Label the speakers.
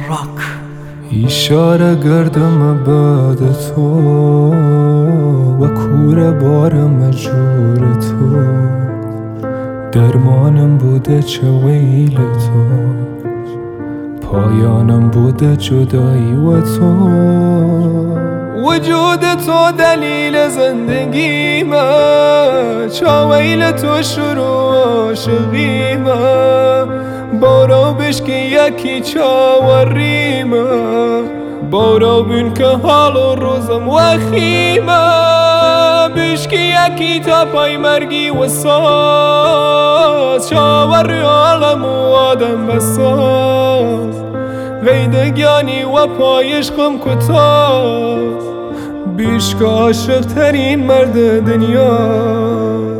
Speaker 1: راک
Speaker 2: اشاره گردم بعد تو و کوره بارم جور تو درمانم بوده چه ویل تو پایانم بوده جدایی و تو وجود تو دلیل زندگیمه چه ویل تو شروع عاشقیمه بارا بشکی یکی چاوریمه بارا بین که حال و روزم وخیمه بشکی یکی تا پای مرگی و ساز چاوری عالم و آدم بساز غیدگانی و پایش خم کتاز بیش که عاشق ترین مرد دنیا